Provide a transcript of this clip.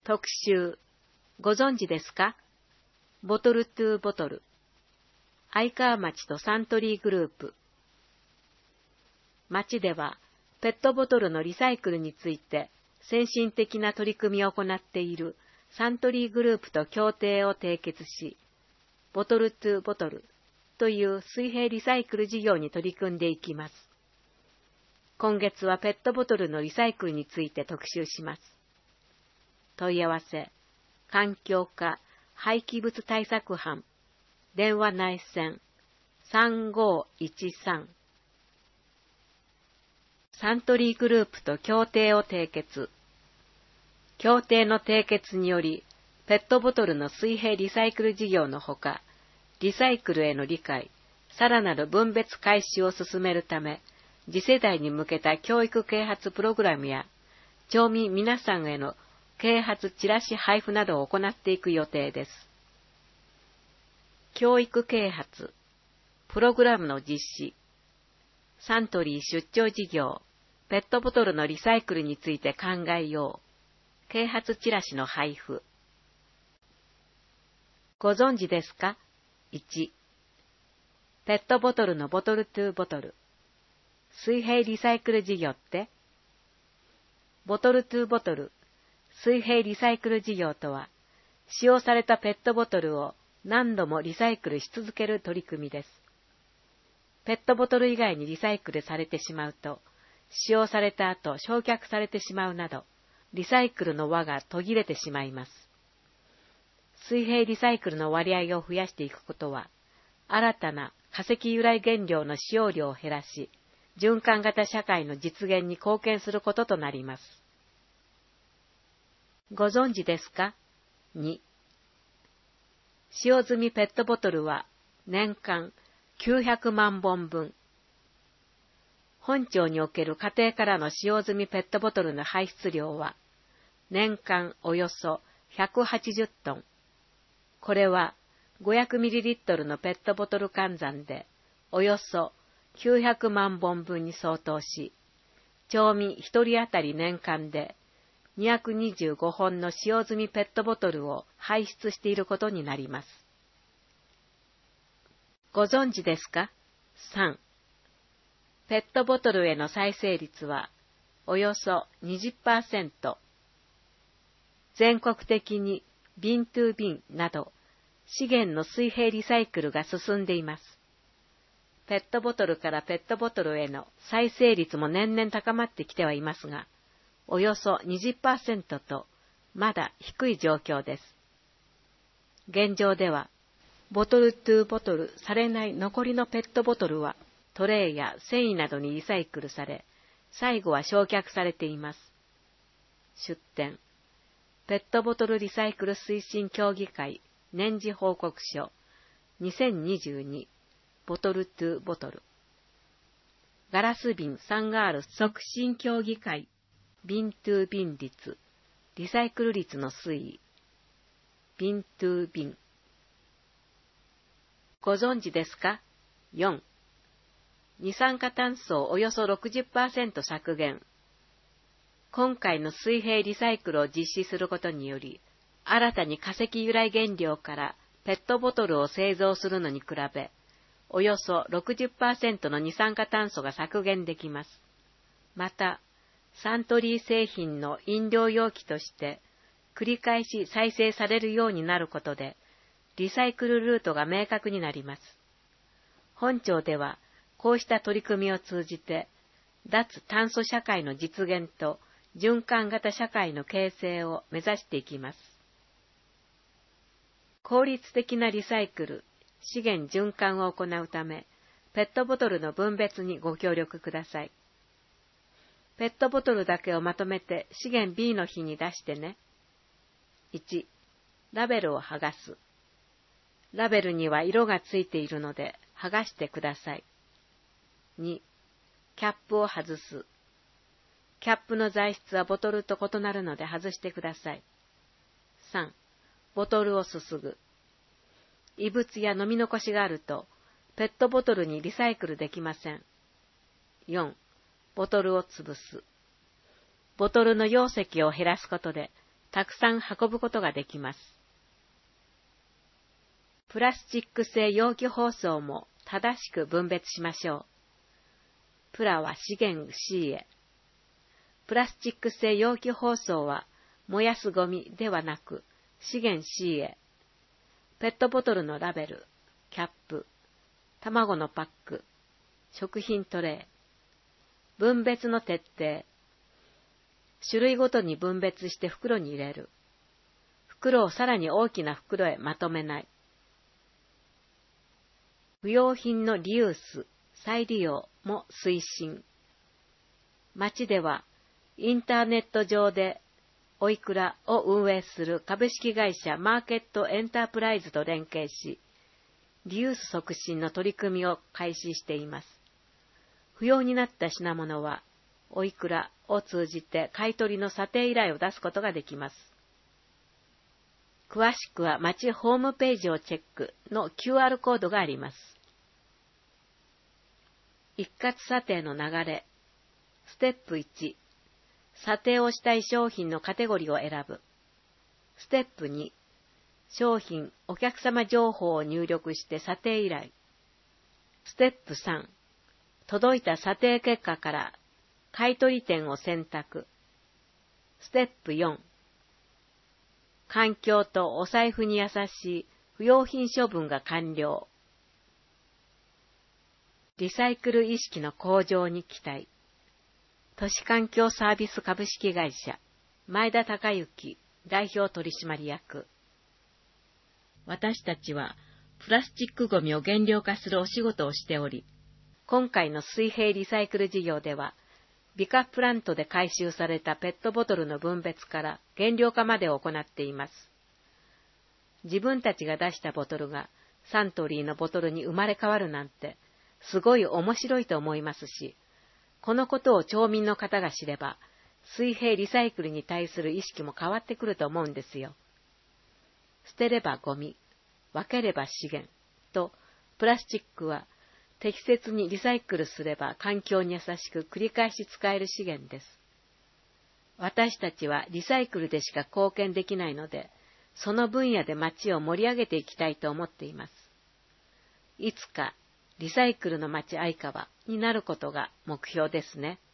特集。ご存知ですか？ボトルトゥーボトル。愛川町とサントリーグループ。町では、ペットボトルのリサイクルについて先進的な取り組みを行っているサントリーグループと協定を締結し、ボトルトゥーボトルという水平リサイクル事業に取り組んでいきます。今月はペットボトルのリサイクルについて特集します。問い合わせ、環境課廃棄物対策班、電話内線3513。サントリーグループと協定を締結。協定の締結により、ペットボトルの水平リサイクル事業のほか、リサイクルへの理解、さらなる分別開始を進めるため、次世代に向けた教育啓発プログラムや、町民皆さんへの啓発チラシ配布などを行っていく予定です。教育啓発、プログラムの実施、サントリー出張事業、ペットボトルのリサイクルについて考えよう。啓発チラシの配布。ご存知ですか？ 1. ペットボトルのボトルトゥーボトル。水平リサイクル事業って？ボトルトゥーボトル、水平リサイクル事業とは、使用されたペットボトルを何度もリサイクルし続ける取り組みです。ペットボトル以外にリサイクルされてしまうと、使用された後焼却されてしまうなど、リサイクルの輪が途切れてしまいます。水平リサイクルの割合を増やしていくことは、新たな化石由来原料の使用量を減らし、循環型社会の実現に貢献することとなります。ご存知ですか？ 2. 使用済みペットボトルは年間900万本分。本町における家庭からの使用済みペットボトルの排出量は年間およそ180トン。これは 500ml のペットボトル換算でおよそ900万本分に相当し、町民1人当たり年間で225本の使用済みペットボトルを排出していることになります。ご存知ですか？ 3. ペットボトルへの再生率はおよそ 20%。全国的に瓶トゥ瓶など資源の水平リサイクルが進んでいます。ペットボトルからペットボトルへの再生率も年々高まってきてはいますが、およそ 20% とまだ低い状況です。現状では、ボトルトゥーボトルされない残りのペットボトルはトレイや繊維などにリサイクルされ、最後は焼却されています。出典、ペットボトルリサイクル推進協議会年次報告書2022ボトルトゥーボトル。ガラス瓶サンガール促進協議会瓶トゥー瓶率、リサイクル率の推移。瓶トゥー瓶。ご存知ですか？ 4. 二酸化炭素をおよそ 60% 削減。今回の水平リサイクルを実施することにより、新たに化石由来原料からペットボトルを製造するのに比べ、およそ 60% の二酸化炭素が削減できます。また、サントリー製品の飲料容器として繰り返し再生されるようになることで、リサイクルルートが明確になります。本町では、こうした取り組みを通じて、脱炭素社会の実現と循環型社会の形成を目指していきます。効率的なリサイクル、資源循環を行うため、ペットボトルの分別にご協力ください。ペットボトルだけをまとめて資源 B の日に出してね。1. ラベルを剥がす。ラベルには色がついているので剥がしてください。2. キャップを外す。キャップの材質はボトルと異なるので外してください。3. ボトルをすすぐ。異物や飲み残しがあると、ペットボトルにリサイクルできません。4. ボトルを潰す。ボトルの容積を減らすことで、 たくさん運ぶことができます。プラスチック製容器包装も正しく分別しましょう。プラは資源 C へ。プラスチック製容器包装は燃やすゴミではなく資源 C へ。ペットボトルのラベル、キャップ、卵のパック、食品トレイ、分別の徹底、種類ごとに分別して袋に入れる。袋をさらに大きな袋へまとめない。不用品のリユース、再利用も推進。町ではインターネット上でおいくらを運営する株式会社マーケットエンタープライズと連携し、リユース促進の取り組みを開始しています。不要になった品物は、おいくらを通じて買取の査定依頼を出すことができます。詳しくは町ホームページをチェックの QR コードがあります。一括査定の流れ。ステップ1、査定をしたい商品のカテゴリーを選ぶ。ステップ2、商品、お客様情報を入力して査定依頼。ステップ3、届いた査定結果から買取店を選択。ステップ4、環境とお財布に優しい不用品処分が完了。リサイクル意識の向上に期待。都市環境サービス株式会社、前田隆之代表取締役。私たちはプラスチックごみを減量化するお仕事をしており、今回の水平リサイクル事業では、美化プラントで回収されたペットボトルの分別から減量化までを行っています。自分たちが出したボトルがサントリーのボトルに生まれ変わるなんて、すごい面白いと思いますし、このことを町民の方が知れば、水平リサイクルに対する意識も変わってくると思うんですよ。捨てればゴミ、分ければ資源と、プラスチックは適切にリサイクルすれば環境に優しく繰り返し使える資源です。私たちはリサイクルでしか貢献できないので、その分野で町を盛り上げていきたいと思っています。いつかリサイクルの町相川になることが目標ですね。